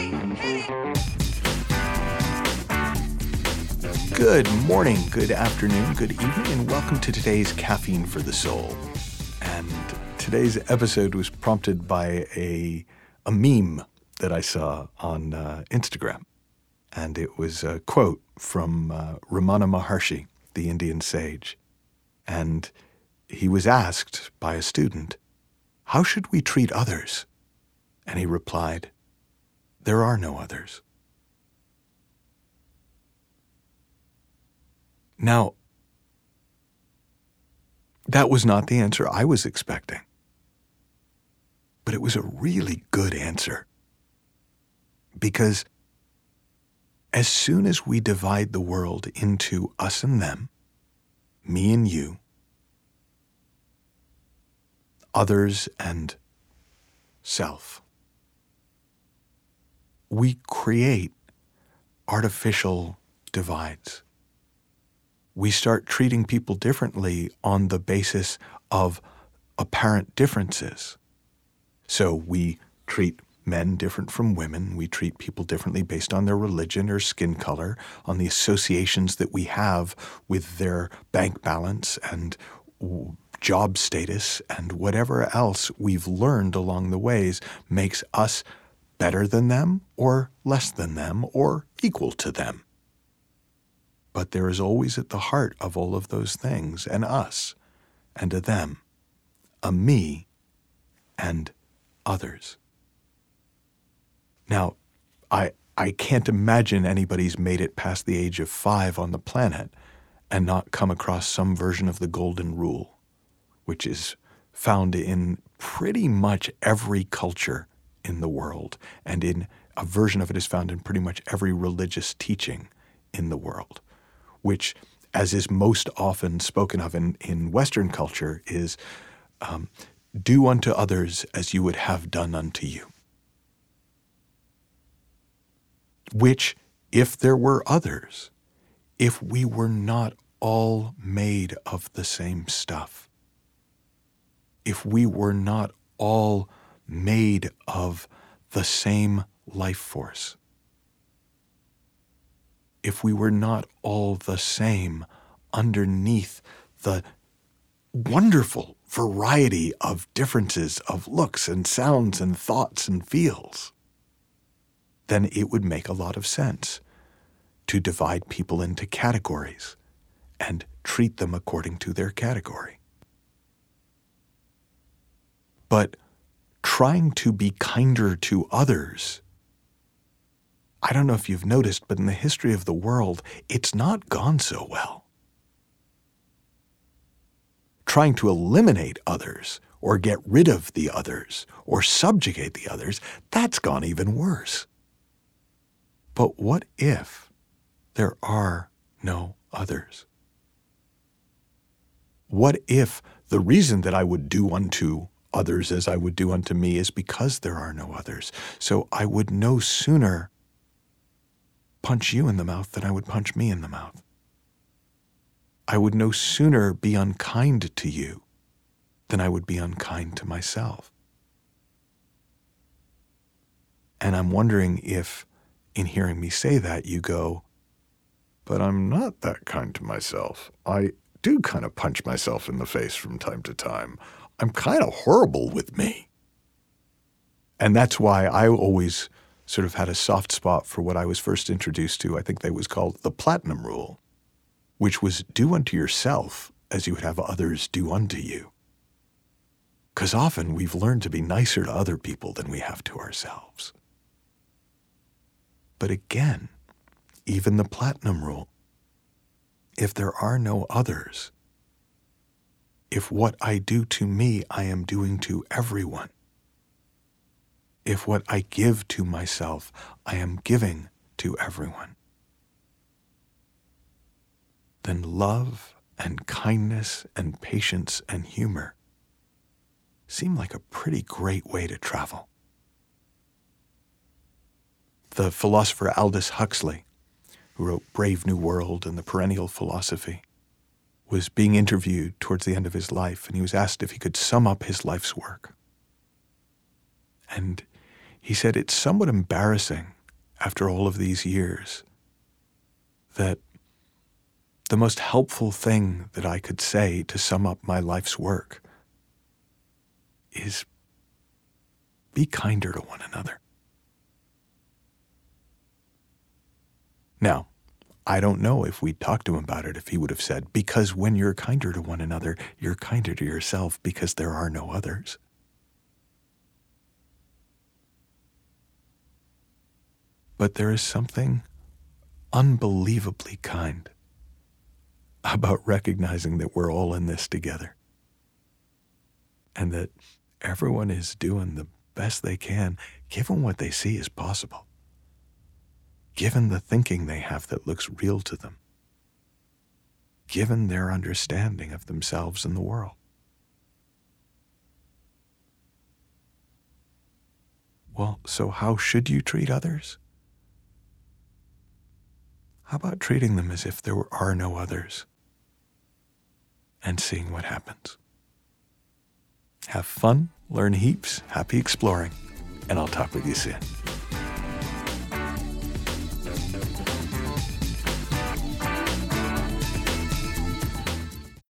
Good morning, good afternoon, good evening, and welcome to today's Caffeine for the Soul. And today's episode was prompted by a meme that I saw on Instagram. And it was a quote from Ramana Maharshi, the Indian sage. And he was asked by a student, "How should we treat others?" And he replied, "There are no others." Now, that was not the answer I was expecting, but it was a really good answer. Because as soon as we divide the world into us and them, me and you, others and self, we create artificial divides. We start treating people differently on the basis of apparent differences. So we treat men different from women. We treat people differently based on their religion or skin color, on the associations that we have with their bank balance and job status, and whatever else we've learned along the ways makes us better than them or less than them or equal to them. But there is always at the heart of all of those things an us and a them, a me and others. Now, I can't imagine anybody's made it past the age of 5 on the planet and not come across some version of the Golden Rule, which is found in pretty much every culture in the world, and in a version of it is found in pretty much every religious teaching in the world, which, as is most often spoken of in Western culture, is do unto others as you would have done unto you. Which, if there were others, if we were not all made of the same stuff, if we were not all made of the same life force, if we were not all the same underneath the wonderful variety of differences of looks and sounds and thoughts and feels, then it would make a lot of sense to divide people into categories and treat them according to their category. But trying to be kinder to others, I don't know if you've noticed, but in the history of the world, it's not gone so well. Trying to eliminate others, or get rid of the others, or subjugate the others, that's gone even worse. But what if there are no others? What if the reason that I would do unto others as I would do unto me is because there are no others? So I would no sooner punch you in the mouth than I would punch me in the mouth. I would no sooner be unkind to you than I would be unkind to myself. And I'm wondering if, in hearing me say that, you go, "But I'm not that kind to myself. I do kind of punch myself in the face from time to time. I'm kind of horrible with me." And that's why I always sort of had a soft spot for what I was first introduced to. I think that was called the Platinum Rule, which was do unto yourself as you would have others do unto you. Because often we've learned to be nicer to other people than we have to ourselves. But again, even the Platinum Rule, if there are no others, if what I do to me I am doing to everyone, if what I give to myself I am giving to everyone, then love and kindness and patience and humor seem like a pretty great way to travel. The philosopher Aldous Huxley, who wrote Brave New World and The Perennial Philosophy, was being interviewed towards the end of his life, and he was asked if he could sum up his life's work. And he said, "It's somewhat embarrassing after all of these years, that the most helpful thing that I could say to sum up my life's work is be kinder to one another. Now, I don't know if we'd talked to him about it if he would have said, because when you're kinder to one another, you're kinder to yourself because there are no others. But there is something unbelievably kind about recognizing that we're all in this together and that everyone is doing the best they can, given what they see is possible, given the thinking they have that looks real to them, given their understanding of themselves and the world. Well, so how should you treat others? How about treating them as if there are no others and seeing what happens? Have fun, learn heaps, happy exploring, and I'll talk with you soon.